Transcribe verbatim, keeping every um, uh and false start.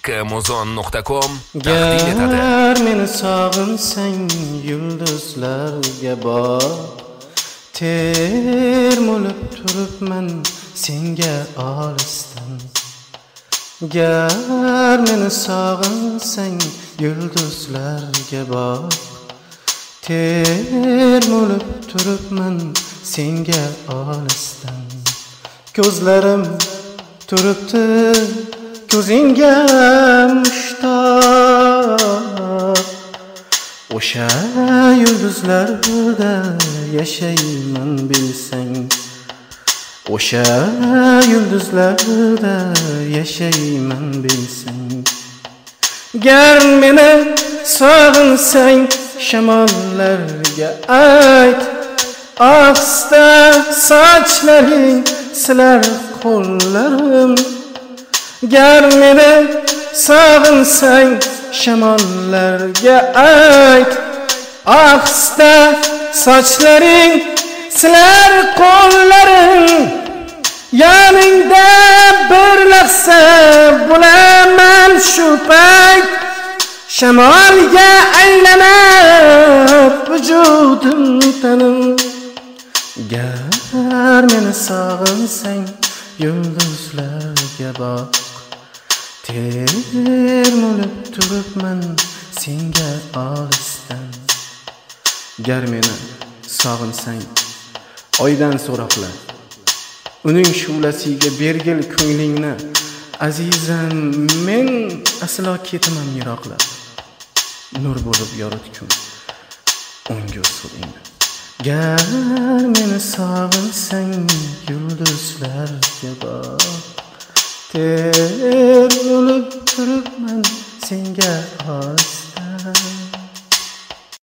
Amazon nuqta com taqdim etadi. Gar meni sog'insang yulduzlarga bor, termulib turibman senga olisdan. Gar meni sog'insang yulduzlarga bor, termulib turibman senga olisdan. Ko'zlarim turibdi ko'zingga mushtoq, o'sha yulduzlarda yashayman bilsang, o'sha yulduzlarda yashayman bilsang. Gar meni sog'insang shamollarga ayt, ohista sochlaring silar qo'llarim. Gar meni sog'insang shamollarga ayt, ohista sochlaring silar qo'llarim. Yoningda bir lahza bo'laman shu payt, shamolga aylanib vujudim tanim. Gar meni sog'insang yulduzlarga boq, termulib turibman senga olisdan. Gar meni sog'insang oydan so'roqla, uning shu'lasiga bergil ko'nglingni. Azizam, men aslo ketmam yiroqla, nur bo'lib yoritgun o'ngir so'zingni. Gar meni sog'insang yulduzlarga bor, termulib turibman senga olisdan.